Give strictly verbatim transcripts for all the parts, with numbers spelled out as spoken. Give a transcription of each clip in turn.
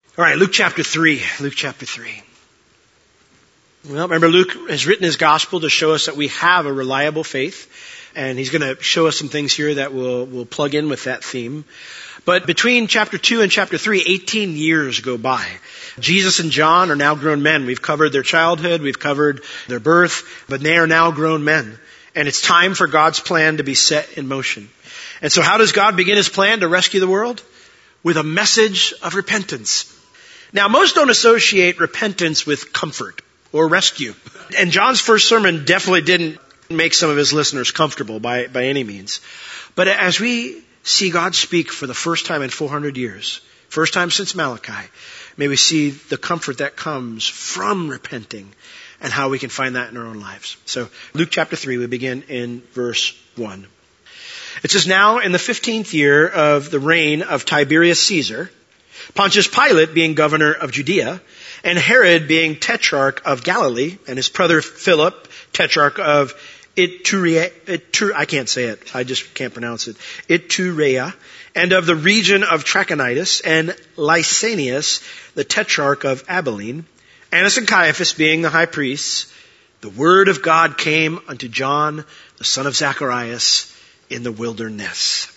All right, Luke chapter three. Luke chapter three. Well, remember, Luke has written his gospel to show us that we have a reliable faith. And he's going to show us some things here that will, will plug in with that theme. But between chapter two and chapter three, eighteen years go by. Jesus and John are now grown men. We've covered their childhood. We've covered their birth. But they are now grown men. And it's time for God's plan to be set in motion. And so how does God begin his plan to rescue the world? With a message of repentance. Now, most don't associate repentance with comfort or rescue. And John's first sermon definitely didn't make some of his listeners comfortable by, by any means. But as we see God speak for the first time in four hundred years, first time since Malachi, may we see the comfort that comes from repenting and how we can find that in our own lives. So Luke chapter three, we begin in verse one. It says, now in the fifteenth year of the reign of Tiberius Caesar, Pontius Pilate being governor of Judea, and Herod being tetrarch of Galilee, and his brother Philip, tetrarch of Iturea, Itur, I can't say it, I just can't pronounce it, Iturea, and of the region of Trachonitis, and Lysanias, the tetrarch of Abilene, Annas and Caiaphas being the high priests, the word of God came unto John, the son of Zacharias, in the wilderness.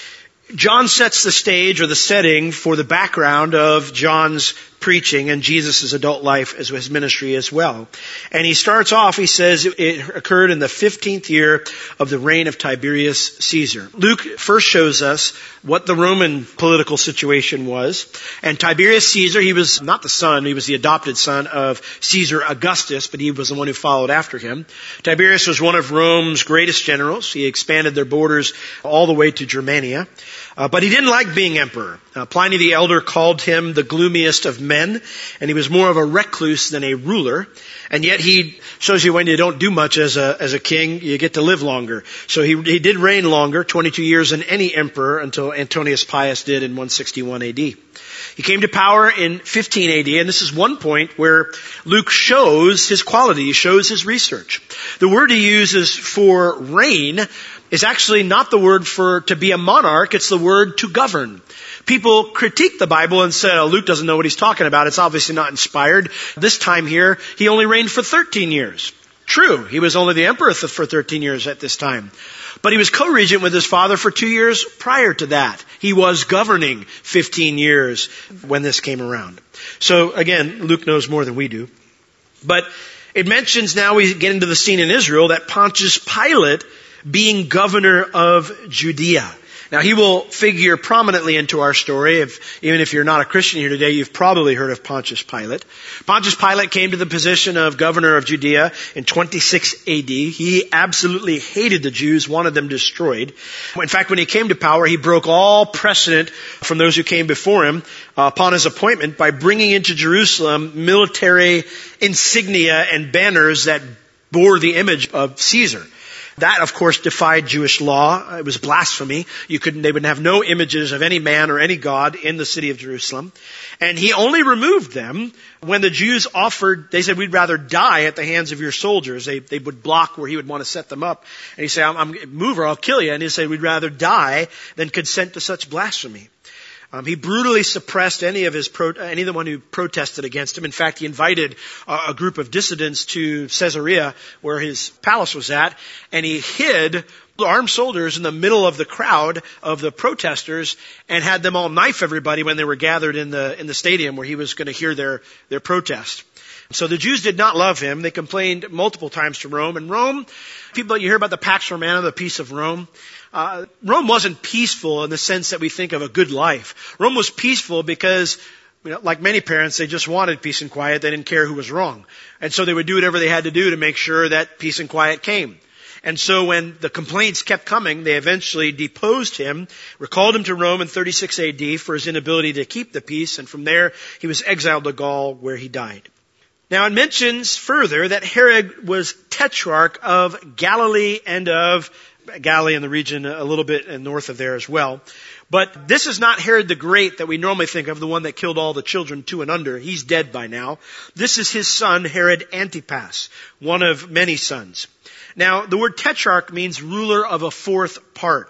John sets the stage or the setting for the background of John's preaching and Jesus' adult life as his ministry as well. And he starts off, he says it occurred in the fifteenth year of the reign of Tiberius Caesar. Luke first shows us what the Roman political situation was. And Tiberius Caesar, he was not the son, he was the adopted son of Caesar Augustus, but he was the one who followed after him. Tiberius was one of Rome's greatest generals. He expanded their borders all the way to Germania. Uh, but he didn't like being emperor. Uh, Pliny the Elder called him the gloomiest of men, and he was more of a recluse than a ruler. And yet he shows you when you don't do much as a as a king, you get to live longer. So he he did reign longer, twenty-two years than any emperor, until Antonius Pius did in one sixty-one A D. He came to power in fifteen A D, and this is one point where Luke shows his quality, he shows his research. The word he uses for reign is actually not the word for to be a monarch, it's the word to govern. People critique the Bible and say, oh, Luke doesn't know what he's talking about. It's obviously not inspired. This time here, he only reigned for thirteen years. True, he was only the emperor for thirteen years at this time. But he was co-regent with his father for two years prior to that. He was governing fifteen years when this came around. So again, Luke knows more than we do. But it mentions now we get into the scene in Israel that Pontius Pilate being governor of Judea. Now, he will figure prominently into our story. If, even if you're not a Christian here today, you've probably heard of Pontius Pilate. Pontius Pilate came to the position of governor of Judea in twenty-six A D. He absolutely hated the Jews, wanted them destroyed. In fact, when he came to power, he broke all precedent from those who came before him uh, upon his appointment by bringing into Jerusalem military insignia and banners that bore the image of Caesar. That, of course, defied Jewish law. It was blasphemy. You couldn't, they would have no images of any man or any god in the city of Jerusalem. And he only removed them when the Jews offered, they said, we'd rather die at the hands of your soldiers. They, they would block where he would want to set them up. And he'd say, I'm, I'm move or I'll kill you. And he'd say, we'd rather die than consent to such blasphemy. Um, he brutally suppressed any of his pro- any of the one who protested against him. In fact, he invited uh, a group of dissidents to Caesarea, where his palace was at, and he hid armed soldiers in the middle of the crowd of the protesters and had them all knife everybody when they were gathered in the in the stadium where he was going to hear their their protest. So the Jews did not love him. They complained multiple times to Rome. And Rome, people, you hear about the Pax Romana, the peace of Rome. Uh, Rome wasn't peaceful in the sense that we think of a good life. Rome was peaceful because, you know, like many parents, they just wanted peace and quiet. They didn't care who was wrong. And so they would do whatever they had to do to make sure that peace and quiet came. And so when the complaints kept coming, they eventually deposed him, recalled him to Rome in thirty-six A D for his inability to keep the peace. And from there, he was exiled to Gaul, where he died. Now it mentions further that Herod was tetrarch of Galilee and of Galilee in the region a little bit north of there as well. But this is not Herod the Great that we normally think of, the one that killed all the children two and under. He's dead by now. This is his son, Herod Antipas, one of many sons. Now, the word tetrarch means ruler of a fourth part.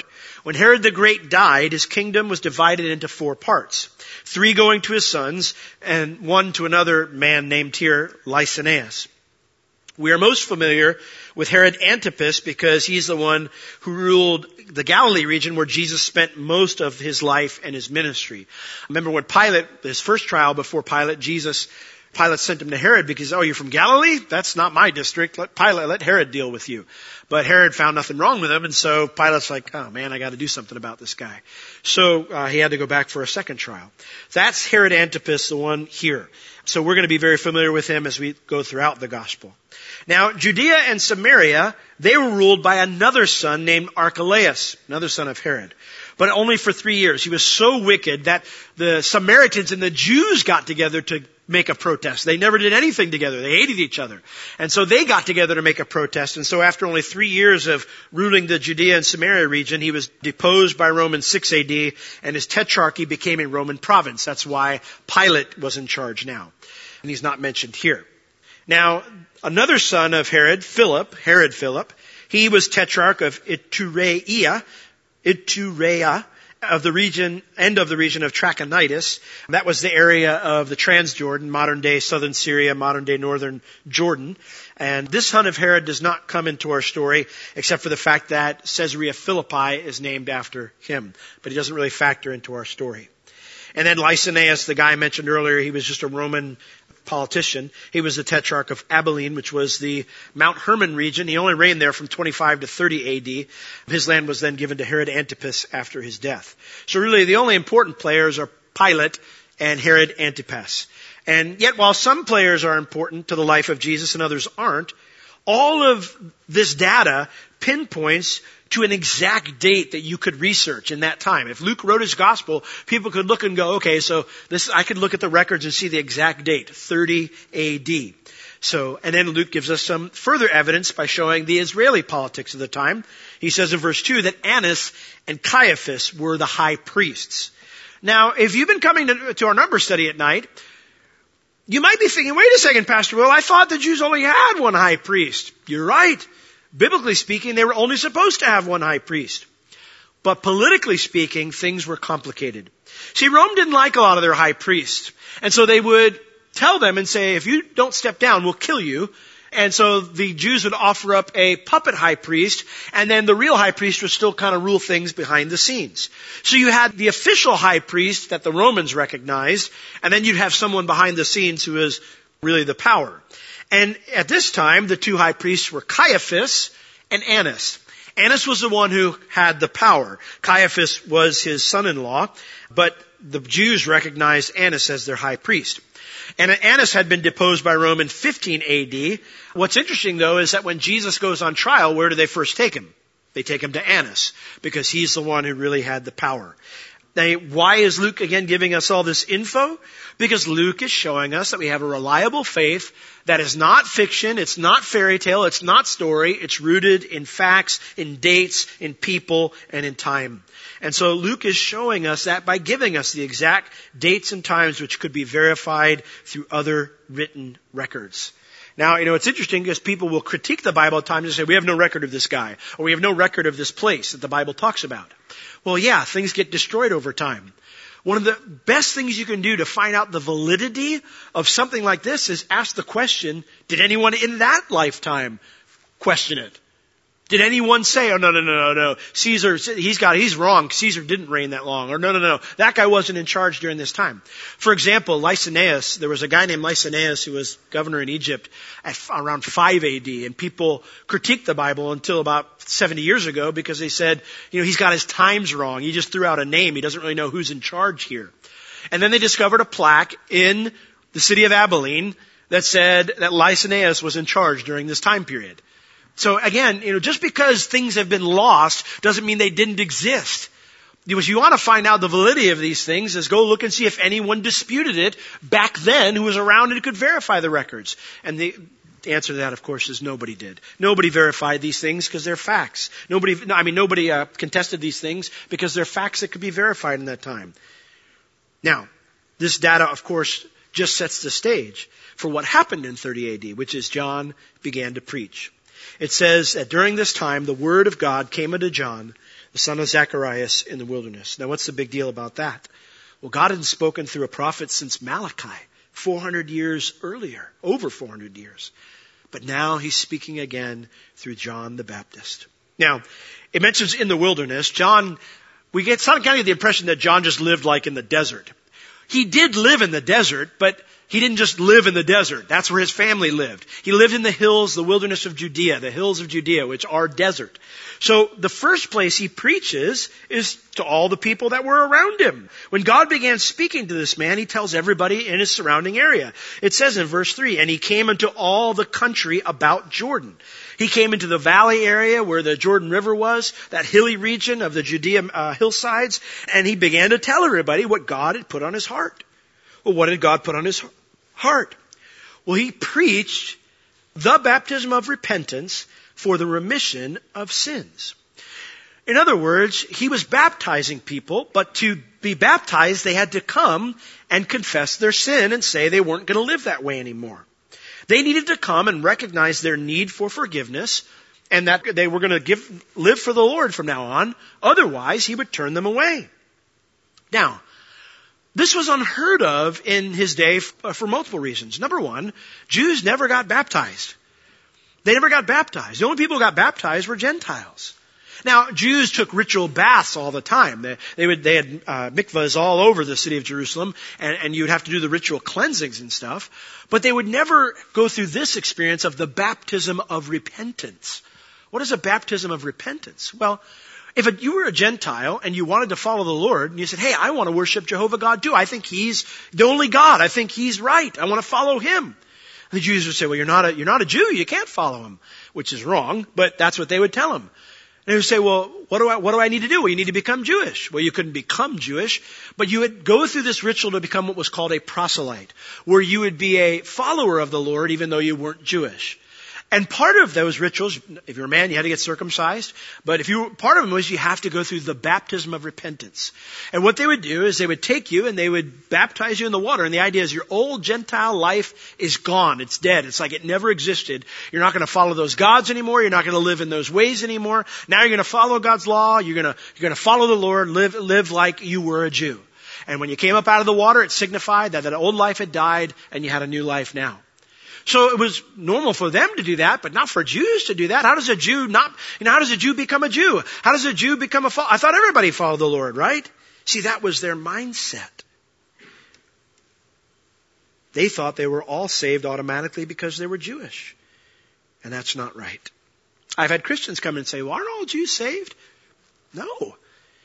When Herod the Great died, his kingdom was divided into four parts, three going to his sons and one to another man named here Lysanias. We are most familiar with Herod Antipas because he's the one who ruled the Galilee region where Jesus spent most of his life and his ministry. Remember when Pilate, his first trial before Pilate, Jesus, Pilate sent him to Herod because, oh, you're from Galilee? That's not my district. Let Pilate, let Herod deal with you. But Herod found nothing wrong with him, and so Pilate's like, oh man, I got to do something about this guy. So uh, he had to go back for a second trial. That's Herod Antipas, the one here. So we're going to be very familiar with him as we go throughout the gospel. Now, Judea and Samaria, they were ruled by another son named Archelaus, another son of Herod. But only for three years. He was so wicked that the Samaritans and the Jews got together to make a protest. They never did anything together. They hated each other. And so they got together to make a protest. And so after only three years of ruling the Judea and Samaria region, he was deposed by Rome in six A D, and his tetrarchy became a Roman province. That's why Pilate was in charge now. And he's not mentioned here. Now, another son of Herod, Philip, Herod Philip, he was tetrarch of Iturea, Iturea, of the region, end of the region of Trachonitis. That was the area of the Transjordan, modern day southern Syria, modern day northern Jordan. And this son of Herod does not come into our story except for the fact that Caesarea Philippi is named after him. But he doesn't really factor into our story. And then Lysanias, the guy I mentioned earlier, he was just a Roman politician. He was the tetrarch of Abilene, which was the Mount Hermon region. He only reigned there from twenty-five to thirty A D. His land was then given to Herod Antipas after his death. So really the only important players are Pilate and Herod Antipas. And yet while some players are important to the life of Jesus and others aren't, all of this data pinpoints to an exact date that you could research in that time. If Luke wrote his gospel, people could look and go, okay, so this, I could look at the records and see the exact date, thirty A D. So, and then Luke gives us some further evidence by showing the Israeli politics of the time. He says in verse two that Annas and Caiaphas were the high priests. Now, if you've been coming to, to our number study at night, you might be thinking, wait a second, Pastor Will, I thought the Jews only had one high priest. You're right. Biblically speaking, they were only supposed to have one high priest. But politically speaking, things were complicated. See, Rome didn't like a lot of their high priests. And so they would tell them and say, if you don't step down, we'll kill you. And so the Jews would offer up a puppet high priest, and then the real high priest would still kind of rule things behind the scenes. So you had the official high priest that the Romans recognized, and then you'd have someone behind the scenes who is really the power. And at this time, the two high priests were Caiaphas and Annas. Annas was the one who had the power. Caiaphas was his son-in-law, but the Jews recognized Annas as their high priest. And Annas had been deposed by Rome in fifteen A D. What's interesting, though, is that when Jesus goes on trial, where do they first take him? They take him to Annas, because he's the one who really had the power. Now, why is Luke again giving us all this info? Because Luke is showing us that we have a reliable faith that is not fiction, it's not fairy tale, it's not story, it's rooted in facts, in dates, in people, and in time. And so Luke is showing us that by giving us the exact dates and times which could be verified through other written records. Now, you know, it's interesting because people will critique the Bible at times and say, we have no record of this guy, or we have no record of this place that the Bible talks about. Well, yeah, things get destroyed over time. One of the best things you can do to find out the validity of something like this is ask the question, did anyone in that lifetime question it? Did anyone say, oh, no, no, no, no, no, Caesar, he's got, he's wrong. Caesar didn't reign that long. Or no, no, no, that guy wasn't in charge during this time. For example, Lysanias, there was a guy named Lysanias who was governor in Egypt at around five A D. And people critiqued the Bible until about seventy years ago because they said, you know, he's got his times wrong. He just threw out a name. He doesn't really know who's in charge here. And then they discovered a plaque in the city of Abilene that said that Lysanias was in charge during this time period. So again, you know, just because things have been lost doesn't mean they didn't exist. If you want to find out the validity of these things, is go look and see if anyone disputed it back then who was around and could verify the records. And the answer to that, of course, is nobody did. Nobody verified these things because they're facts. Nobody, I mean, nobody uh, contested these things because they're facts that could be verified in that time. Now, this data, of course, just sets the stage for what happened in thirty A D, which is John began to preach. It says that during this time, the word of God came unto John, the son of Zacharias in the wilderness. Now, what's the big deal about that? Well, God had spoken through a prophet since Malachi, four hundred years earlier, over four hundred years. But now he's speaking again through John the Baptist. Now, it mentions in the wilderness. John, we get some kind of the impression that John just lived like in the desert. He did live in the desert, but he didn't just live in the desert. That's where his family lived. He lived in the hills, the wilderness of Judea, the hills of Judea, which are desert. So the first place he preaches is to all the people that were around him. When God began speaking to this man, he tells everybody in his surrounding area. It says in verse three, and he came into all the country about Jordan. He came into the valley area where the Jordan River was, that hilly region of the Judea uh, hillsides, and he began to tell everybody what God had put on his heart. Well, what did God put on his heart? Well, he preached the baptism of repentance for the remission of sins. In other words, he was baptizing people, but to be baptized, they had to come and confess their sin and say they weren't going to live that way anymore. They needed to come and recognize their need for forgiveness and that they were going to give, live for the Lord from now on. Otherwise, he would turn them away. Now, this was unheard of in his day for multiple reasons. Number one, Jews never got baptized. They never got baptized. The only people who got baptized were Gentiles. Now, Jews took ritual baths all the time. They, they would, they had uh, mikvahs all over the city of Jerusalem, and, and you would have to do the ritual cleansings and stuff. But they would never go through this experience of the baptism of repentance. What is a baptism of repentance? Well, if it, you were a Gentile and you wanted to follow the Lord, and you said, hey, I want to worship Jehovah God too. I think He's the only God. I think He's right. I want to follow Him. The Jews would say, well, you're not a, you're not a Jew. You can't follow Him, which is wrong, but that's what they would tell Him. And they would say, well, what do I, what do I need to do? Well, you need to become Jewish. Well, you couldn't become Jewish, but you would go through this ritual to become what was called a proselyte, where you would be a follower of the Lord even though you weren't Jewish. And part of those rituals, if you're a man, you had to get circumcised. But if you, part of them was you have to go through the baptism of repentance. And what they would do is they would take you and they would baptize you in the water. And the idea is your old Gentile life is gone. It's dead. It's like it never existed. You're not going to follow those gods anymore. You're not going to live in those ways anymore. Now you're going to follow God's law. You're going to, you're going to follow the Lord, live, live like you were a Jew. And when you came up out of the water, it signified that that old life had died and you had a new life now. So it was normal for them to do that, but not for Jews to do that. How does a Jew not, you know, how does a Jew become a Jew? How does a Jew become a, I thought everybody followed the Lord, right? See, that was their mindset. They thought they were all saved automatically because they were Jewish. And that's not right. I've had Christians come and say, well, aren't all Jews saved? No.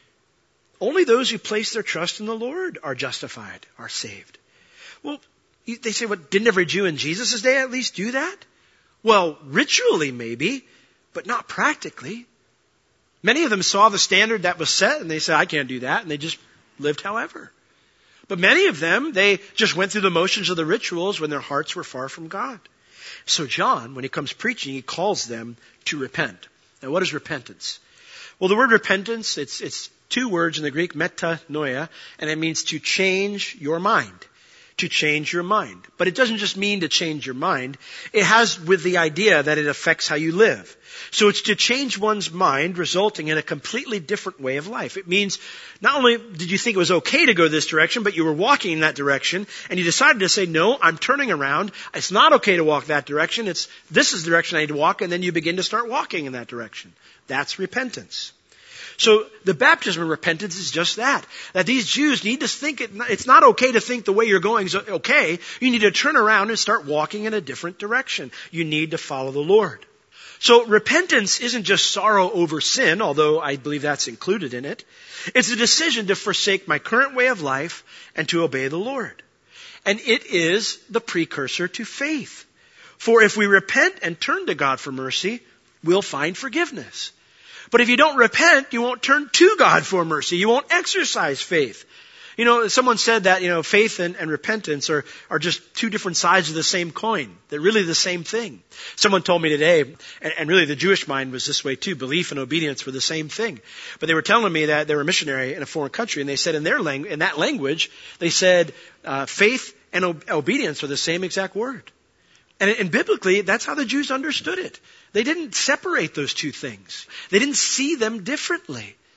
Only those who place their trust in the Lord are justified, are saved. Well, they say, well, didn't every Jew in Jesus' day at least do that? Well, ritually maybe, but not practically. Many of them saw the standard that was set and they said, I can't do that. And they just lived however. But many of them, they just went through the motions of the rituals when their hearts were far from God. So John, when he comes preaching, he calls them to repent. Now, what is repentance? Well, the word repentance, it's, it's two words in the Greek, metanoia, and it means to change your mind. To change your mind. But it doesn't just mean to change your mind. It has with the idea that it affects how you live. So it's to change one's mind, resulting in a completely different way of life. It means not only did you think it was okay to go this direction, but you were walking in that direction, and you decided to say, no, I'm turning around. It's not okay to walk that direction. It's, this is the direction I need to walk, and then you begin to start walking in that direction. That's repentance. So the baptism of repentance is just that. That these Jews need to think, it, it's not okay to think the way you're going is okay. You need to turn around and start walking in a different direction. You need to follow the Lord. So repentance isn't just sorrow over sin, although I believe that's included in it. It's a decision to forsake my current way of life and to obey the Lord. And it is the precursor to faith. For if we repent and turn to God for mercy, we'll find forgiveness. But if you don't repent, you won't turn to God for mercy. You won't exercise faith. You know, someone said that, you know, faith and, and repentance are, are just two different sides of the same coin. They're really the same thing. Someone told me today, and, and really the Jewish mind was this way too, belief and obedience were the same thing. But they were telling me that they were a missionary in a foreign country, and they said in their language, in that language, they said uh, faith and ob- obedience are the same exact word. And, and biblically, that's how the Jews understood it. They didn't separate those two things. They didn't see them differently.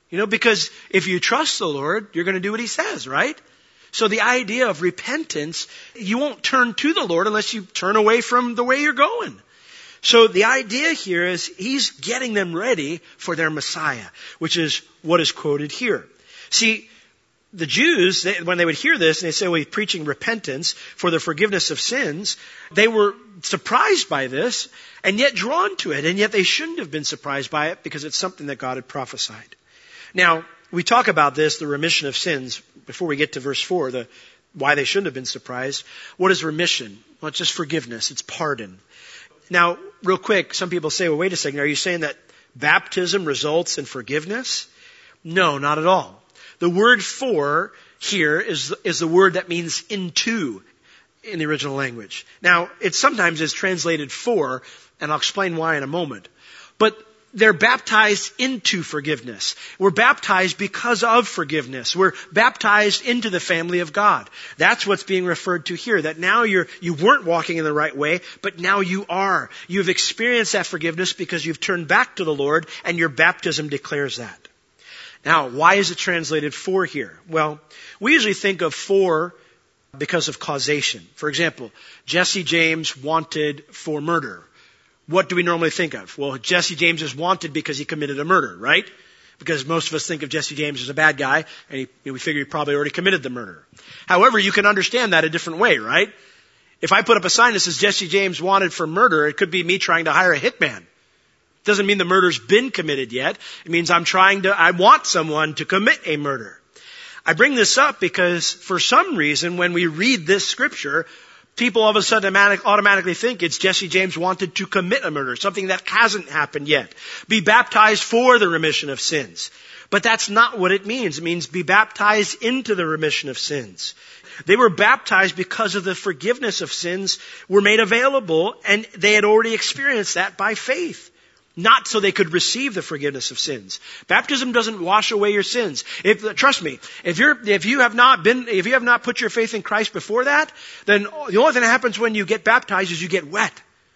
You know, because if you trust the Lord, you're going to do what he says, right? So the idea of repentance, you won't turn to the Lord unless you turn away from the way you're going. So the idea here is he's getting them ready for their Messiah, which is what is quoted here. See, the Jews, they, when they would hear this, and they say, well, he's preaching repentance for the forgiveness of sins, they were surprised by this and yet drawn to it. And yet they shouldn't have been surprised by it because it's something that God had prophesied. Now, we talk about this, the remission of sins, before we get to verse four, the why they shouldn't have been surprised. What is remission? Well, it's just forgiveness. It's pardon. Now, real quick, some people say, well, wait a second, are you saying that baptism results in forgiveness? No, not at all. The word for here is, is the word that means into in the original language. Now, it sometimes is translated for, and I'll explain why in a moment. But they're baptized into forgiveness. We're baptized because of forgiveness. We're baptized into the family of God. That's what's being referred to here. That now you're, you weren't walking in the right way, but now you are. You've experienced that forgiveness because you've turned back to the Lord, and your baptism declares that. Now, why is it translated for here? Well, we usually think of for because of causation. For example, Jesse James wanted for murder. What do we normally think of? Well, Jesse James is wanted because he committed a murder, right? Because most of us think of Jesse James as a bad guy, and he, we figure he probably already committed the murder. However, you can understand that a different way, right? If I put up a sign that says Jesse James wanted for murder, it could be me trying to hire a hitman. Doesn't mean the murder's been committed yet. It means I'm trying to, I want someone to commit a murder. I bring this up because for some reason, when we read this scripture, people all of a sudden automatically think it's Jesse James wanted to commit a murder, something that hasn't happened yet. Be baptized for the remission of sins. But that's not what it means. It means be baptized into the remission of sins. They were baptized because of the forgiveness of sins were made available, and they had already experienced that by faith. Not so they could receive the forgiveness of sins. Baptism doesn't wash away your sins. If, trust me, if you're, if you have not been, if you have not put your faith in Christ before that, then the only thing that happens when you get baptized is you get wet.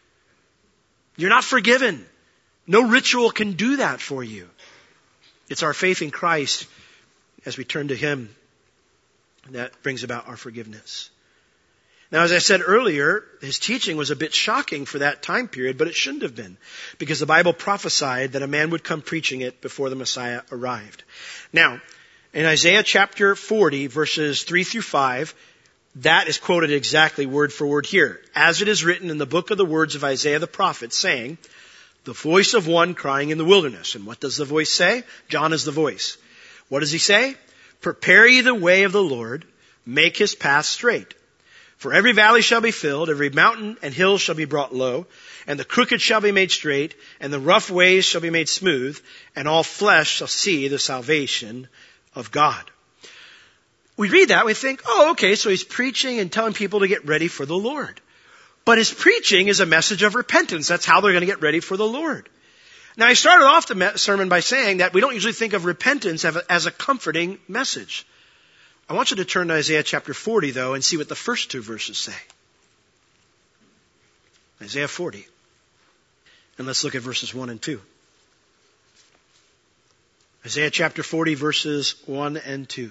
You're not forgiven. No ritual can do that for you. It's our faith in Christ as we turn to Him that brings about our forgiveness. Now, as I said earlier, his teaching was a bit shocking for that time period, but it shouldn't have been, because the Bible prophesied that a man would come preaching it before the Messiah arrived. Now, in Isaiah chapter forty, verses three through five, that is quoted exactly word for word here. As it is written in the book of the words of Isaiah the prophet, saying, the voice of one crying in the wilderness. And what does the voice say? John is the voice. What does he say? Prepare ye the way of the Lord, make his path straight. For every valley shall be filled, every mountain and hill shall be brought low, and the crooked shall be made straight, and the rough ways shall be made smooth, and all flesh shall see the salvation of God. We read that, we think, oh, okay, so he's preaching and telling people to get ready for the Lord. But his preaching is a message of repentance. That's how they're going to get ready for the Lord. Now, I started off the sermon by saying that we don't usually think of repentance as a comforting message. I want you to turn to Isaiah chapter forty, though, and see what the first two verses say. Isaiah forty. And let's look at verses one and two. Isaiah chapter forty, verses one and two.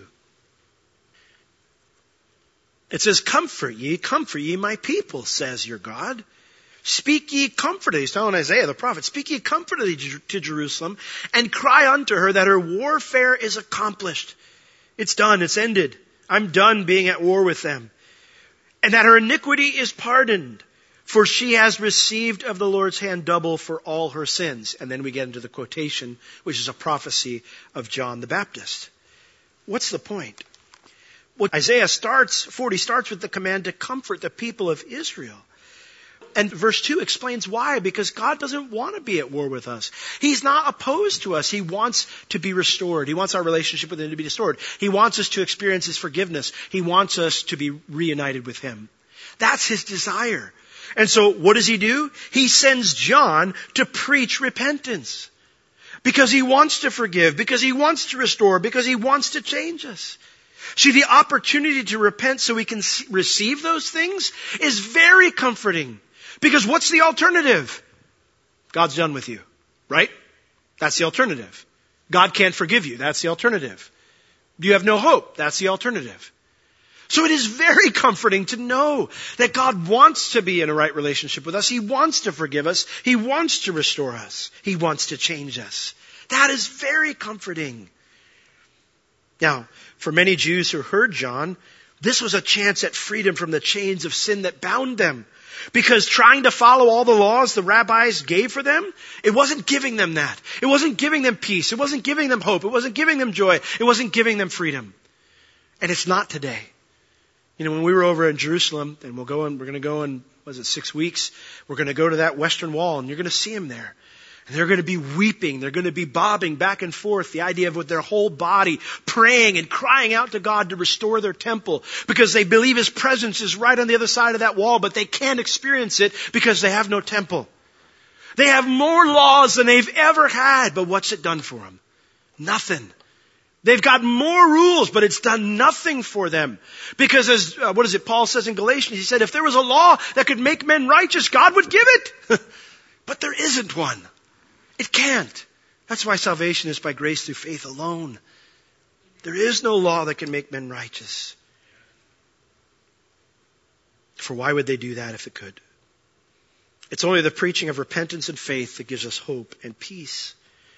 It says, comfort ye, comfort ye my people, says your God. Speak ye comfort. He's telling Isaiah the prophet, speak ye comfort to Jerusalem, and cry unto her that her warfare is accomplished. It's done. It's ended. I'm done being at war with them. And that her iniquity is pardoned, for she has received of the Lord's hand double for all her sins. And then we get into the quotation, which is a prophecy of John the Baptist. What's the point? Well, Isaiah starts, forty starts with the command to comfort the people of Israel. And verse two explains why, because God doesn't want to be at war with us. He's not opposed to us. He wants to be restored. He wants our relationship with Him to be restored. He wants us to experience His forgiveness. He wants us to be reunited with Him. That's His desire. And so what does He do? He sends John to preach repentance. Because He wants to forgive, because He wants to restore, because He wants to change us. See, the opportunity to repent so we can receive those things is very comforting. Because what's the alternative? God's done with you, right? That's the alternative. God can't forgive you. That's the alternative. You have no hope. That's the alternative. So it is very comforting to know that God wants to be in a right relationship with us. He wants to forgive us. He wants to restore us. He wants to change us. That is very comforting. Now, for many Jews who heard John, this was a chance at freedom from the chains of sin that bound them. Because trying to follow all the laws the rabbis gave for them, it wasn't giving them that. It wasn't giving them peace. It wasn't giving them hope. It wasn't giving them joy. It wasn't giving them freedom. And it's not today. You know, when we were over in Jerusalem, and we'll go in, we're going to go in, was it six weeks? We're going to go to that Western Wall, and you're going to see them there. And they're going to be weeping. They're going to be bobbing back and forth. The idea of with their whole body praying and crying out to God to restore their temple because they believe His presence is right on the other side of that wall, but they can't experience it because they have no temple. They have more laws than they've ever had, but what's it done for them? Nothing. They've got more rules, but it's done nothing for them. Because as, uh, what is it, Paul says in Galatians, he said, if there was a law that could make men righteous, God would give it. But there isn't one. It can't. That's why salvation is by grace through faith alone. There is no law that can make men righteous. For why would they do that if it could? It's only the preaching of repentance and faith that gives us hope and peace.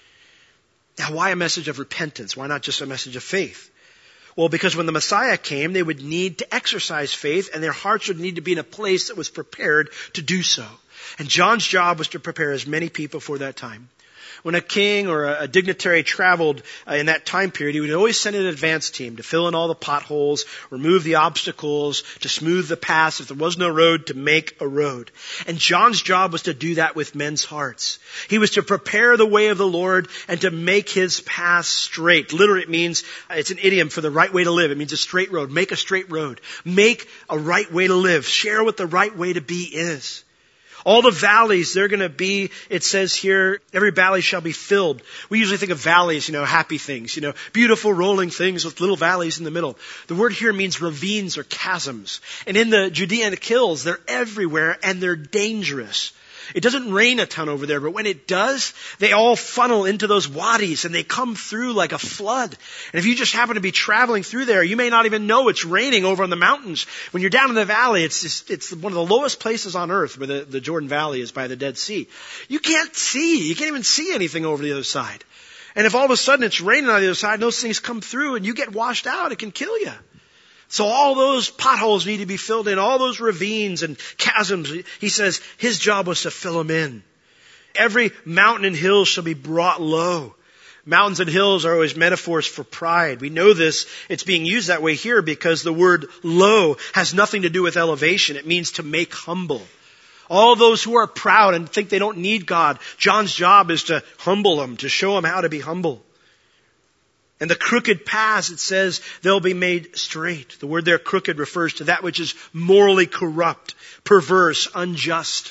Now, why a message of repentance? Why not just a message of faith? Well, because when the Messiah came, they would need to exercise faith, and their hearts would need to be in a place that was prepared to do so. And John's job was to prepare as many people for that time. When a king or a dignitary traveled uh, in that time period, he would always send an advance team to fill in all the potholes, remove the obstacles, to smooth the paths. If there was no road, to make a road. And John's job was to do that with men's hearts. He was to prepare the way of the Lord and to make His path straight. Literally, it means, it's an idiom for the right way to live. It means a straight road. Make a straight road. Make a right way to live. Share what the right way to be is. All the valleys, they're going to be, it says here, every valley shall be filled. We usually think of valleys, you know, happy things, you know, beautiful rolling things with little valleys in the middle. The word here means ravines or chasms. And in the Judean hills, they're everywhere and they're dangerous. It doesn't rain a ton over there, but when it does, they all funnel into those wadis and they come through like a flood. And if you just happen to be traveling through there, you may not even know it's raining over in the mountains. When you're down in the valley, it's just, it's one of the lowest places on earth where the, the Jordan Valley is by the Dead Sea. You can't see. You can't even see anything over the other side. And if all of a sudden it's raining on the other side, and those things come through and you get washed out, it can kill you. So all those potholes need to be filled in, all those ravines and chasms. He says his job was to fill them in. Every mountain and hill shall be brought low. Mountains and hills are always metaphors for pride. We know this. It's being used that way here because the word low has nothing to do with elevation. It means to make humble. All those who are proud and think they don't need God, John's job is to humble them, to show them how to be humble. And the crooked paths, it says, they'll be made straight. The word there, crooked, refers to that which is morally corrupt, perverse, unjust.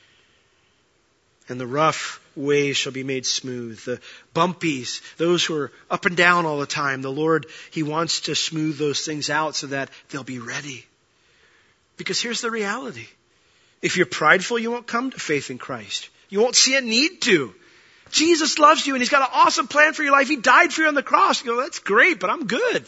And the rough ways shall be made smooth. The bumpies, those who are up and down all the time, the Lord, He wants to smooth those things out so that they'll be ready. Because here's the reality. If you're prideful, you won't come to faith in Christ. You won't see a need to. Jesus loves you and He's got an awesome plan for your life. He died for you on the cross. You go, that's great, but I'm good.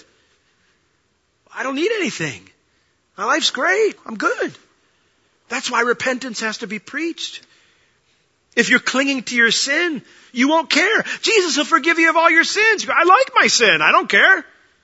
I don't need anything. My life's great. I'm good. That's why repentance has to be preached. If you're clinging to your sin, you won't care. Jesus will forgive you of all your sins. You go, I like my sin. I don't care.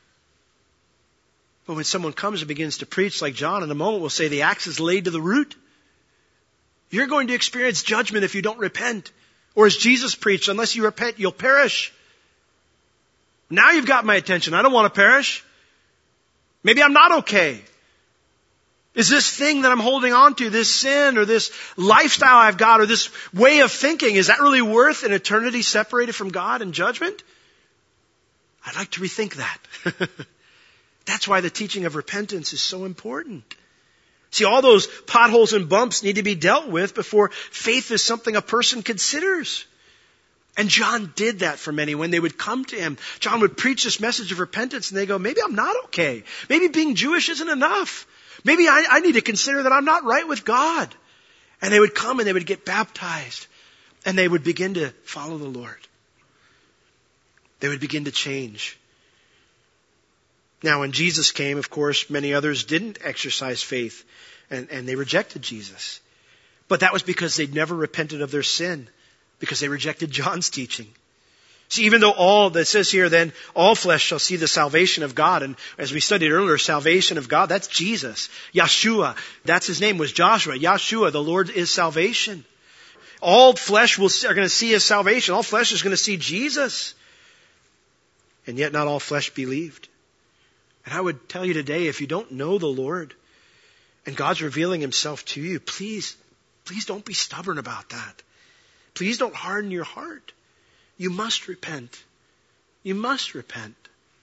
But when someone comes and begins to preach like John, in a moment we'll say the axe is laid to the root. You're going to experience judgment if you don't repent. Or as Jesus preached, unless you repent, you'll perish. Now you've got my attention. I don't want to perish. Maybe I'm not okay. Is this thing that I'm holding on to, this sin or this lifestyle I've got or this way of thinking, is that really worth an eternity separated from God and judgment? I'd like to rethink that. That's why the teaching of repentance is so important. See, all those potholes and bumps need to be dealt with before faith is something a person considers. And John did that for many. When they would come to him, John would preach this message of repentance and they go, maybe I'm not okay. Maybe being Jewish isn't enough. Maybe I, I need to consider that I'm not right with God. And they would come and they would get baptized and they would begin to follow the Lord. They would begin to change. Now, when Jesus came, of course, many others didn't exercise faith and, and they rejected Jesus. But that was because they'd never repented of their sin, because they rejected John's teaching. See, even though all that says here, then all flesh shall see the salvation of God. And as we studied earlier, salvation of God, that's Jesus. Yeshua, that's his name, was Joshua. Yeshua, the Lord is salvation. All flesh will are going to see his salvation. All flesh is going to see Jesus. And yet not all flesh believed. And I would tell you today, if you don't know the Lord and God's revealing himself to you, please, please don't be stubborn about that. Please don't harden your heart. You must repent. You must repent.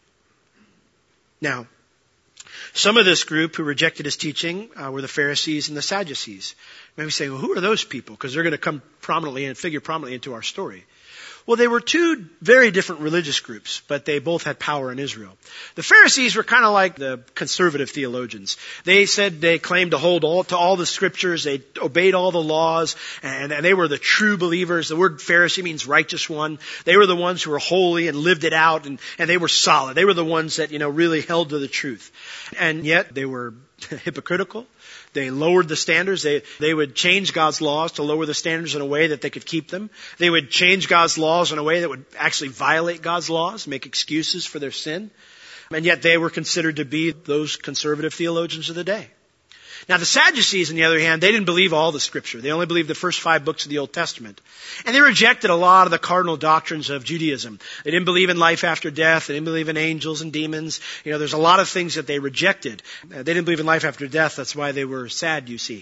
Now, some of this group who rejected his teaching uh, were the Pharisees and the Sadducees. Maybe say, well, who are those people? Because they're going to come prominently and figure prominently into our story. Well, they were two very different religious groups, but they both had power in Israel. The Pharisees were kind of like the conservative theologians. They said they claimed to hold all, to all the scriptures, they obeyed all the laws, and, and they were the true believers. The word Pharisee means righteous one. They were the ones who were holy and lived it out, and, and they were solid. They were the ones that, you know, really held to the truth. And yet they were hypocritical. They lowered the standards. They, they would change God's laws to lower the standards in a way that they could keep them. They would change God's laws in a way that would actually violate God's laws, make excuses for their sin. And yet they were considered to be those conservative theologians of the day. Now the Sadducees, on the other hand, they didn't believe all the scripture. They only believed the first five books of the Old Testament. And they rejected a lot of the cardinal doctrines of Judaism. They didn't believe in life after death. They didn't believe in angels and demons. You know, there's a lot of things that they rejected. They didn't believe in life after death. That's why they were sad, you see.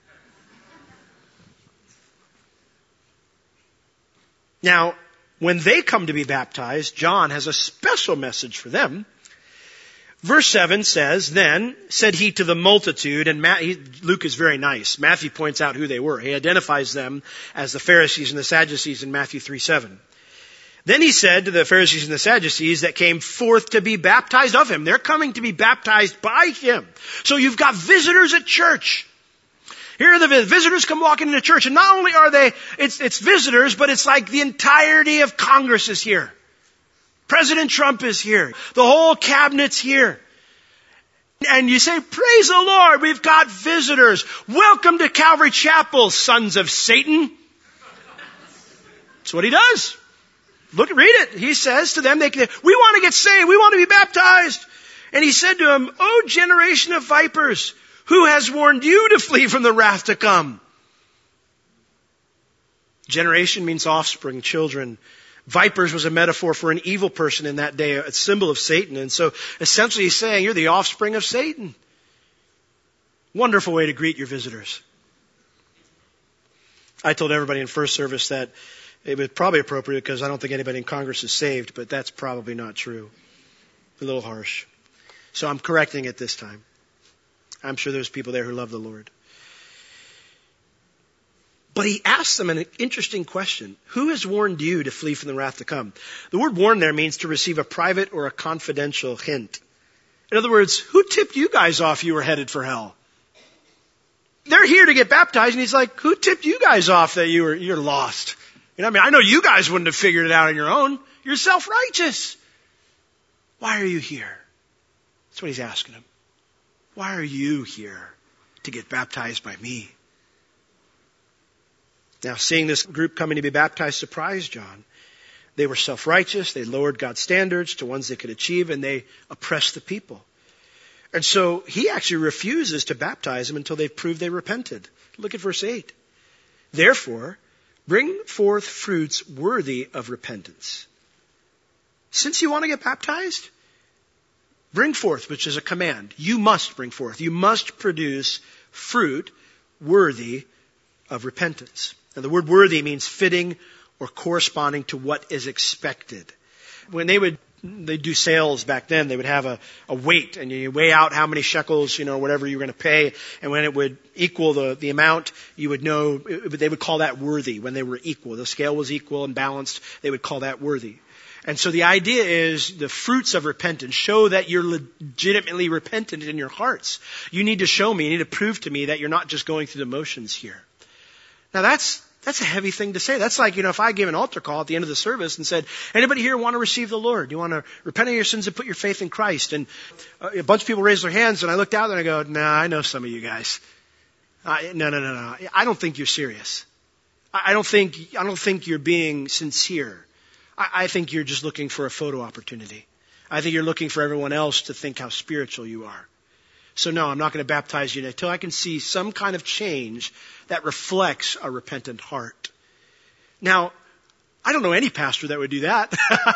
Now, when they come to be baptized, John has a special message for them. Verse seven says, then said he to the multitude, and Ma- he, Luke is very nice. Matthew points out who they were. He identifies them as the Pharisees and the Sadducees in Matthew three seven. Then he said to the Pharisees and the Sadducees that came forth to be baptized of him. They're coming to be baptized by him. So you've got visitors at church. Here are the visitors come walking into church, and not only are they, it's, it's visitors, but it's like the entirety of Congress is here. President Trump is here. The whole cabinet's here. And you say, praise the Lord, we've got visitors. Welcome to Calvary Chapel, sons of Satan. That's what he does. Look, read it. He says to them, they can, we want to get saved. We want to be baptized. And he said to them, O generation of vipers, who has warned you to flee from the wrath to come? Generation means offspring, children. Vipers was a metaphor for an evil person in that day, a symbol of Satan. And so essentially he's saying, you're the offspring of Satan. Wonderful way to greet your visitors. I told everybody in first service that it was probably appropriate because I don't think anybody in Congress is saved, but that's probably not true. A little harsh. So I'm correcting it this time. I'm sure there's people there who love the Lord. But he asks them an interesting question. Who has warned you to flee from the wrath to come? The word warn there means to receive a private or a confidential hint. In other words, who tipped you guys off you were headed for hell? They're here to get baptized, and he's like, who tipped you guys off that you were, you're lost? You know what I mean? I know you guys wouldn't have figured it out on your own. You're self-righteous. Why are you here? That's what he's asking them. Why are you here to get baptized by me? Now, seeing this group coming to be baptized surprised John. They were self-righteous. They lowered God's standards to ones they could achieve, and they oppressed the people. And so he actually refuses to baptize them until they've proved they repented. Look at verse eight. Therefore, bring forth fruits worthy of repentance. Since you want to get baptized, bring forth, which is a command. You must bring forth. You must produce fruit worthy of repentance. Now, the word worthy means fitting or corresponding to what is expected. When they would they do sales back then, they would have a, a weight, and you weigh out how many shekels, you know, whatever you were going to pay, and when it would equal the, the amount, you would know, they would call that worthy when they were equal. The scale was equal and balanced, they would call that worthy. And so the idea is the fruits of repentance. Show that you're legitimately repentant in your hearts. You need to show me, you need to prove to me that you're not just going through the motions here. Now that's That's a heavy thing to say. That's like, you know, if I gave an altar call at the end of the service and said, anybody here want to receive the Lord? You want to repent of your sins and put your faith in Christ? And a bunch of people raised their hands, and I looked out and I go, nah, I know some of you guys. I, no, no, no, no. I don't think you're serious. I don't think, I don't think you're being sincere. I, I think you're just looking for a photo opportunity. I think you're looking for everyone else to think how spiritual you are. So no, I'm not going to baptize you until I can see some kind of change that reflects a repentant heart. Now, I don't know any pastor that would do that.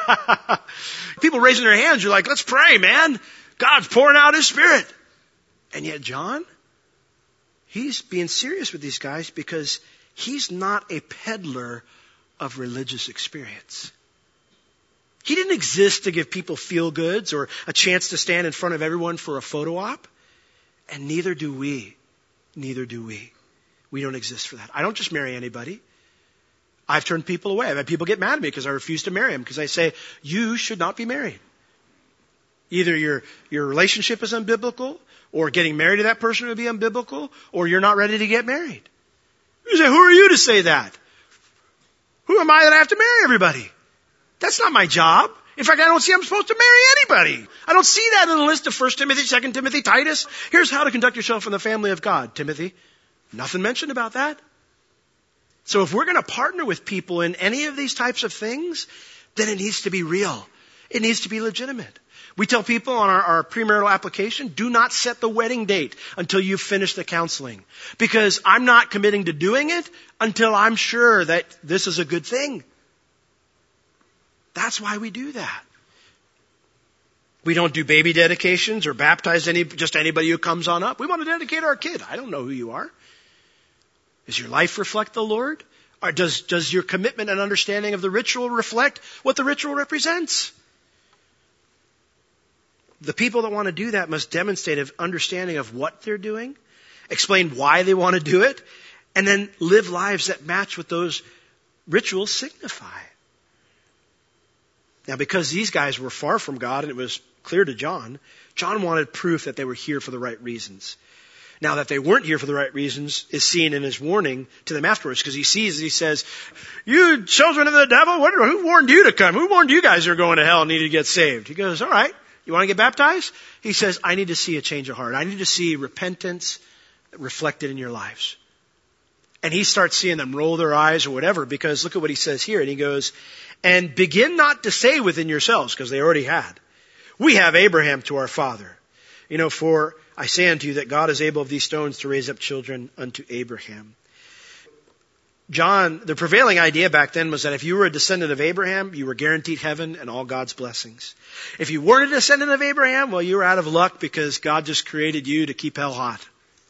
People raising their hands, you're like, let's pray, man. God's pouring out His Spirit. And yet John, he's being serious with these guys because he's not a peddler of religious experience. He didn't exist to give people feel goods or a chance to stand in front of everyone for a photo op. And neither do we. Neither do we. We don't exist for that. I don't just marry anybody. I've turned people away. I've had people get mad at me because I refuse to marry them because I say, you should not be married. Either your, your relationship is unbiblical, or getting married to that person would be unbiblical, or you're not ready to get married. You say, who are you to say that? Who am I that I have to marry everybody? That's not my job. In fact, I don't see I'm supposed to marry anybody. I don't see that in the list of First Timothy, Second Timothy, Titus. Here's how to conduct yourself in the family of God, Timothy. Nothing mentioned about that. So if we're going to partner with people in any of these types of things, then it needs to be real. It needs to be legitimate. We tell people on our, our premarital application, do not set the wedding date until you've finished the counseling. Because I'm not committing to doing it until I'm sure that this is a good thing. That's why we do that. We don't do baby dedications or baptize any, just anybody who comes on up. We want to dedicate our kid. I don't know who you are. Does your life reflect the Lord? Or does, does your commitment and understanding of the ritual reflect what the ritual represents? The people that want to do that must demonstrate an understanding of what they're doing, explain why they want to do it, and then live lives that match what those rituals signify. Now, because these guys were far from God, and it was clear to John, John wanted proof that they were here for the right reasons. Now, that they weren't here for the right reasons is seen in his warning to them afterwards, because he sees, he says, you children of the devil, what, who warned you to come? Who warned you guys are going to hell and need to get saved? He goes, all right, you want to get baptized? He says, I need to see a change of heart. I need to see repentance reflected in your lives. And he starts seeing them roll their eyes or whatever, because look at what he says here. And he goes, and begin not to say within yourselves, because they already had, we have Abraham to our father. You know, for I say unto you that God is able of these stones to raise up children unto Abraham. John, the prevailing idea back then was that if you were a descendant of Abraham, you were guaranteed heaven and all God's blessings. If you weren't a descendant of Abraham, well, you were out of luck because God just created you to keep hell hot.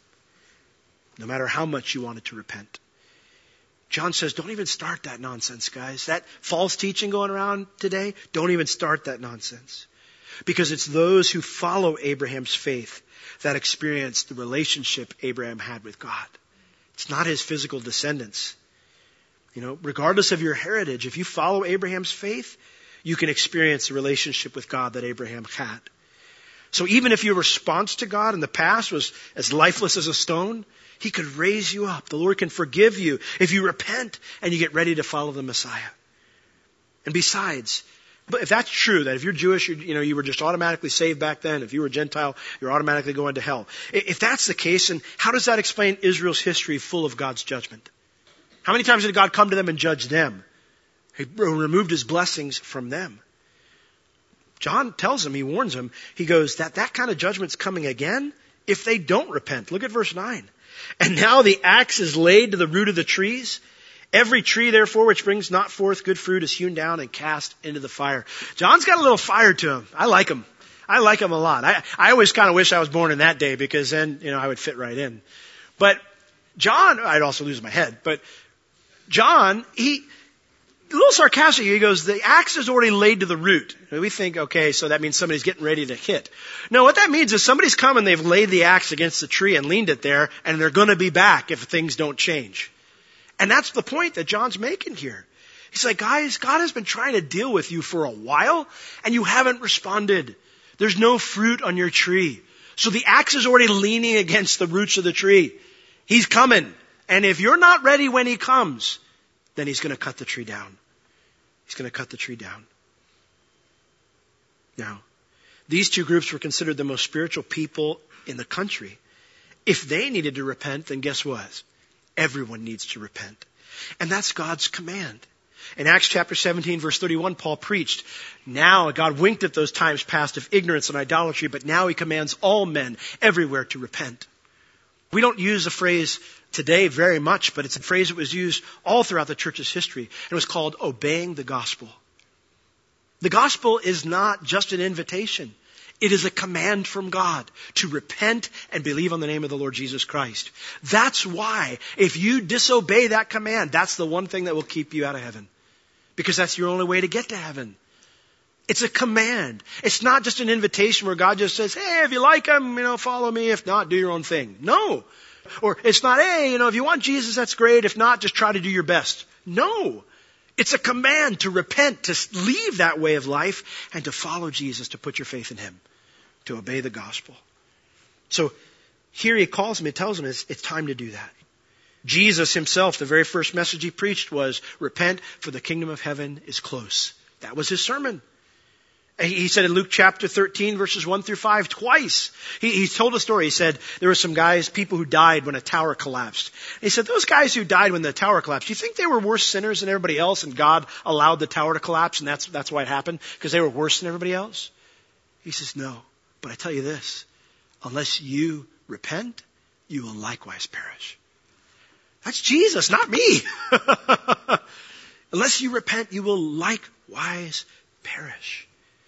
No matter how much you wanted to repent. John says, don't even start that nonsense, guys. That false teaching going around today, don't even start that nonsense. Because it's those who follow Abraham's faith that experience the relationship Abraham had with God. It's not his physical descendants. You know, regardless of your heritage, if you follow Abraham's faith, you can experience the relationship with God that Abraham had. So even if your response to God in the past was as lifeless as a stone, He could raise you up. The Lord can forgive you if you repent and you get ready to follow the Messiah. And besides, but if that's true, that if you're Jewish, you, you know, you were just automatically saved back then. If you were Gentile, you're automatically going to hell. If that's the case, then how does that explain Israel's history full of God's judgment? How many times did God come to them and judge them? He removed His blessings from them. John tells them, he warns them, he goes, that that kind of judgment's coming again if they don't repent. Look at verse nine. And now the axe is laid to the root of the trees. Every tree, therefore, which brings not forth good fruit is hewn down and cast into the fire. John's got a little fire to him. I like him. I like him a lot. I, I always kind of wish I was born in that day because then, you know, I would fit right in. But John, I'd also lose my head, but John, he, a little sarcastic, he goes, the axe is already laid to the root. And we think, okay, so that means somebody's getting ready to hit. No, what that means is somebody's come and they've laid the axe against the tree and leaned it there, and they're going to be back if things don't change. And that's the point that John's making here. He's like, guys, God has been trying to deal with you for a while, and you haven't responded. There's no fruit on your tree. So the axe is already leaning against the roots of the tree. He's coming. And if you're not ready when He comes, then he's going to cut the tree down. He's going to cut the tree down. Now, these two groups were considered the most spiritual people in the country. If they needed to repent, then guess what? Everyone needs to repent. And that's God's command. In Acts chapter seventeen, verse thirty-one, Paul preached, now God winked at those times past of ignorance and idolatry, but now he commands all men everywhere to repent. We don't use the phrase today very much, but it's a phrase that was used all throughout the church's history. It was called obeying the gospel. The gospel is not just an invitation. It is a command from God to repent and believe on the name of the Lord Jesus Christ. That's why if you disobey that command, that's the one thing that will keep you out of heaven. Because that's your only way to get to heaven. It's a command. It's not just an invitation where God just says, hey, if you like him, you know, follow me. If not, do your own thing. No. Or it's not, hey, you know, if you want Jesus, that's great. If not, just try to do your best. No. It's a command to repent, to leave that way of life, and to follow Jesus, to put your faith in him, to obey the gospel. So here he calls him, he tells him it's, it's time to do that. Jesus himself, the very first message he preached was, repent, for the kingdom of heaven is close. That was his sermon. He said in Luke chapter thirteen, verses one through five, twice, he, he told a story. He said there were some guys, people who died when a tower collapsed. And he said, those guys who died when the tower collapsed, do you think they were worse sinners than everybody else and God allowed the tower to collapse and that's, that's why it happened? Because they were worse than everybody else? He says, no. But I tell you this, unless you repent, you will likewise perish. That's Jesus, not me. Unless you repent, you will likewise perish.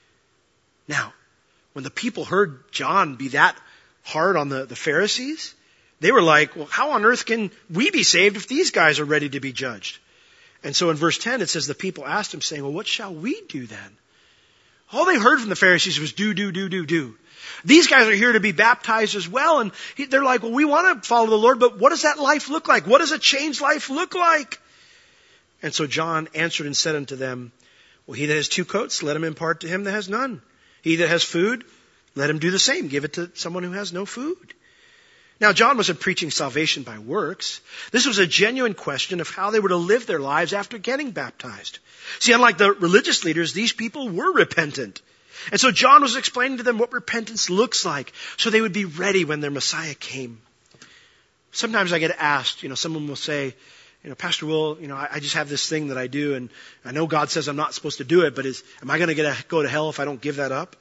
Now, when the people heard John be that hard on the, the Pharisees, they were like, well, how on earth can we be saved if these guys are ready to be judged? And so in verse ten, it says the people asked him, saying, well, what shall we do then? All they heard from the Pharisees was do, do, do, do, do. These guys are here to be baptized as well. And he, they're like, well, we want to follow the Lord, but what does that life look like? What does a changed life look like? And so John answered and said unto them, well, he that has two coats, let him impart to him that has none. He that has food, let him do the same. Give it to someone who has no food. Now, John wasn't preaching salvation by works. This was a genuine question of how they were to live their lives after getting baptized. See, unlike the religious leaders, these people were repentant. And so John was explaining to them what repentance looks like so they would be ready when their Messiah came. Sometimes I get asked, you know, someone will say, you know, Pastor Will, you know, I, I just have this thing that I do and I know God says I'm not supposed to do it, but is, am I going to get a, go to hell if I don't give that up?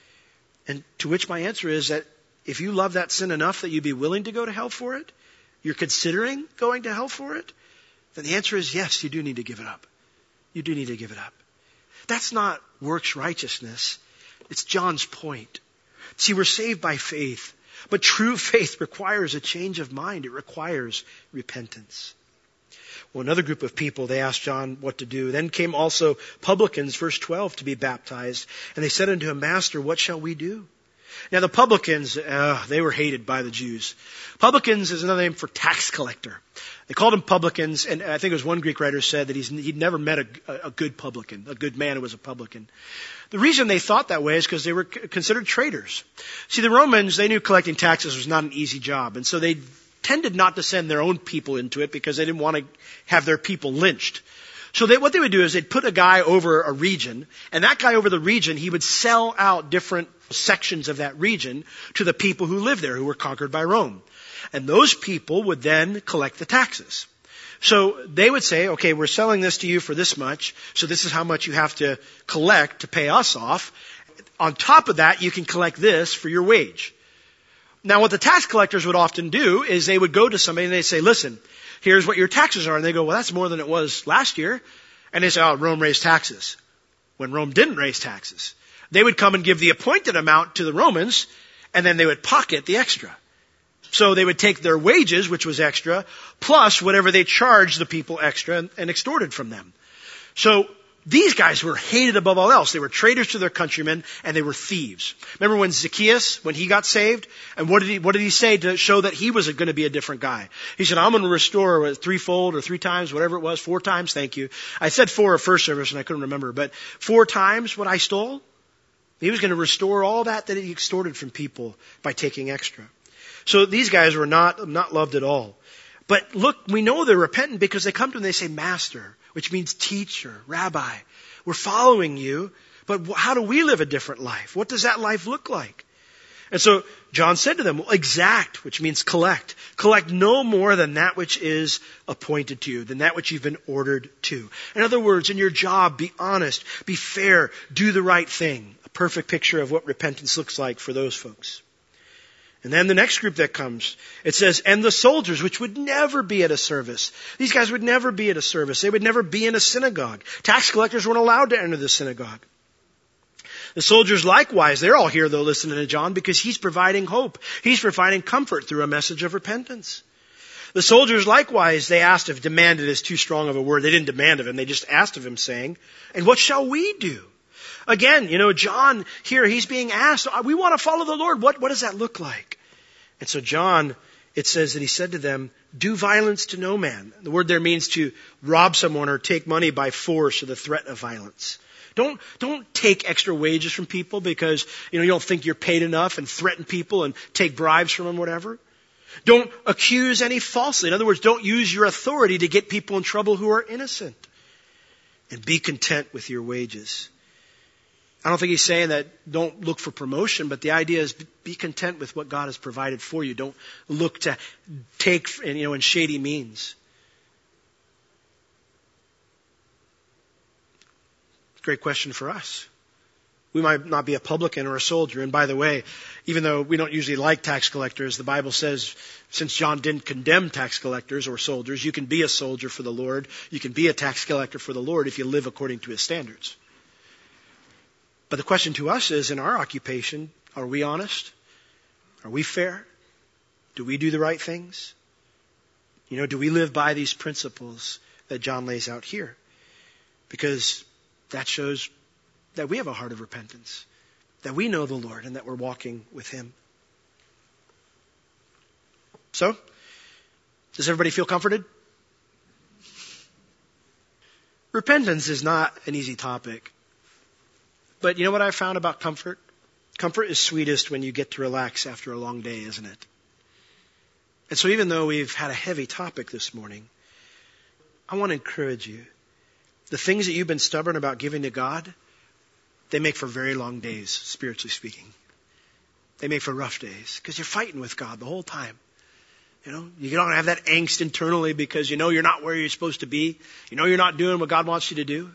And to which my answer is that if you love that sin enough that you'd be willing to go to hell for it, you're considering going to hell for it, then the answer is yes, you do need to give it up. You do need to give it up. That's not works righteousness. It's John's point. See, we're saved by faith, but true faith requires a change of mind. It requires repentance. Well, another group of people, they asked John what to do. Then came also publicans, verse twelve, to be baptized. And they said unto him, Master, what shall we do? Now the publicans, uh, they were hated by the Jews. Publicans is another name for tax collector. They called them publicans, and I think it was one Greek writer said that he's, he'd never met a, a good publican, a good man who was a publican. The reason they thought that way is because they were considered traitors. See, the Romans, they knew collecting taxes was not an easy job, and so they tended not to send their own people into it because they didn't want to have their people lynched. So they, what they would do is they'd put a guy over a region, and that guy over the region, he would sell out different sections of that region to the people who lived there, who were conquered by Rome. And those people would then collect the taxes. So they would say, okay, we're selling this to you for this much, so this is how much you have to collect to pay us off. On top of that, you can collect this for your wage. Now, what the tax collectors would often do is they would go to somebody and they'd say, listen, here's what your taxes are. And they go, well, that's more than it was last year. And they say, oh, Rome raised taxes. When Rome didn't raise taxes. They would come and give the appointed amount to the Romans, and then they would pocket the extra. So they would take their wages, which was extra, plus whatever they charged the people extra and, and extorted from them. So these guys were hated above all else. They were traitors to their countrymen, and they were thieves. Remember when Zacchaeus, when he got saved, and what did he, what did he say to show that he was going to be a different guy? He said, I'm going to restore threefold or three times, whatever it was, four times, thank you. I said four at first service, and I couldn't remember, but four times what I stole. He was going to restore all that that he extorted from people by taking extra. So these guys were not, not loved at all. But look, we know they're repentant because they come to him and they say, Master, which means teacher, rabbi. We're following you, but how do we live a different life? What does that life look like? And so John said to them, well, exact, which means collect. Collect no more than that which is appointed to you, than that which you've been ordered to. In other words, in your job, be honest, be fair, do the right thing. A perfect picture of what repentance looks like for those folks. And then the next group that comes, it says, and the soldiers, which would never be at a service. These guys would never be at a service. They would never be in a synagogue. Tax collectors weren't allowed to enter the synagogue. The soldiers likewise, they're all here though listening to John because he's providing hope. He's providing comfort through a message of repentance. The soldiers likewise, they asked if demanded is too strong of a word. They didn't demand of him. They just asked of him saying, and what shall we do? Again, you know, John here, he's being asked, we want to follow the Lord. What, what does that look like? And so John, it says that he said to them, do violence to no man. The word there means to rob someone or take money by force or the threat of violence. Don't, don't take extra wages from people because, you know, you don't think you're paid enough and threaten people and take bribes from them, whatever. Don't accuse any falsely. In other words, don't use your authority to get people in trouble who are innocent. And be content with your wages. I don't think he's saying that don't look for promotion, but the idea is be content with what God has provided for you. Don't look to take, you know, in shady means. Great question for us. We might not be a publican or a soldier. And by the way, even though we don't usually like tax collectors, the Bible says, since John didn't condemn tax collectors or soldiers, you can be a soldier for the Lord. You can be a tax collector for the Lord if you live according to his standards. But the question to us is, in our occupation, are we honest? Are we fair? Do we do the right things? You know, do we live by these principles that John lays out here? Because that shows that we have a heart of repentance, that we know the Lord and that we're walking with him. So, does everybody feel comforted? Repentance is not an easy topic. But you know what I found about comfort? Comfort is sweetest when you get to relax after a long day, isn't it? And so even though we've had a heavy topic this morning, I want to encourage you. The things that you've been stubborn about giving to God, they make for very long days, spiritually speaking. They make for rough days because you're fighting with God the whole time. You know, you don't have that angst internally because you know you're not where you're supposed to be. You know you're not doing what God wants you to do.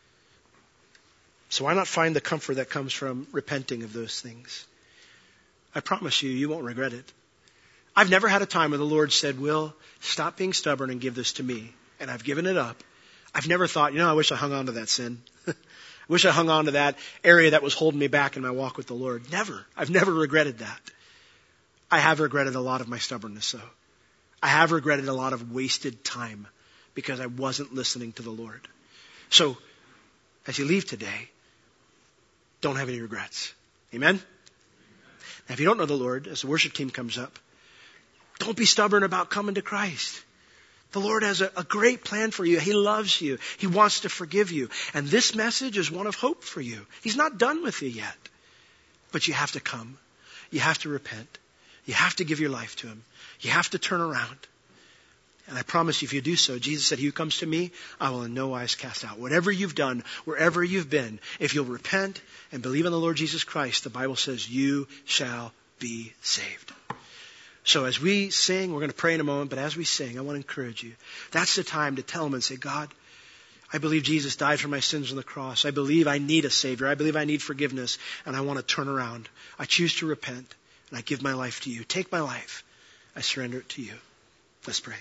So why not find the comfort that comes from repenting of those things? I promise you, you won't regret it. I've never had a time where the Lord said, Will, stop being stubborn and give this to me. And I've given it up. I've never thought, you know, I wish I hung on to that sin. I wish I hung on to that area that was holding me back in my walk with the Lord. Never. I've never regretted that. I have regretted a lot of my stubbornness, though. I have regretted a lot of wasted time because I wasn't listening to the Lord. So, as you leave today, don't have any regrets. Amen? Now, if you don't know the Lord, as the worship team comes up, don't be stubborn about coming to Christ. The Lord has a, a great plan for you. He loves you. He wants to forgive you. And this message is one of hope for you. He's not done with you yet. But you have to come. You have to repent. You have to give your life to him. You have to turn around. And I promise you, if you do so, Jesus said, he who comes to me, I will in no wise cast out. Whatever you've done, wherever you've been, if you'll repent and believe in the Lord Jesus Christ, the Bible says you shall be saved. So as we sing, we're going to pray in a moment, but as we sing, I want to encourage you. That's the time to tell him and say, God, I believe Jesus died for my sins on the cross. I believe I need a Savior. I believe I need forgiveness, and I want to turn around. I choose to repent, and I give my life to you. Take my life. I surrender it to you. Let's pray.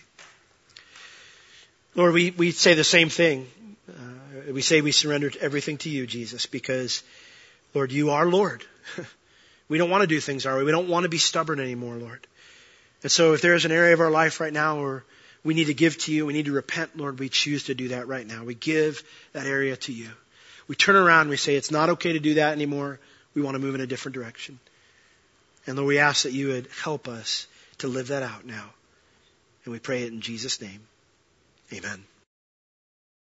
Lord, we, we say the same thing. Uh, we say we surrender everything to you, Jesus, because, Lord, you are Lord. We don't want to do things our way. We don't want to be stubborn anymore, Lord. And so if there is an area of our life right now where we need to give to you, we need to repent, Lord, we choose to do that right now. We give that area to you. We turn around and we say it's not okay to do that anymore. We want to move in a different direction. And Lord, we ask that you would help us to live that out now. And we pray it in Jesus' name. Amen.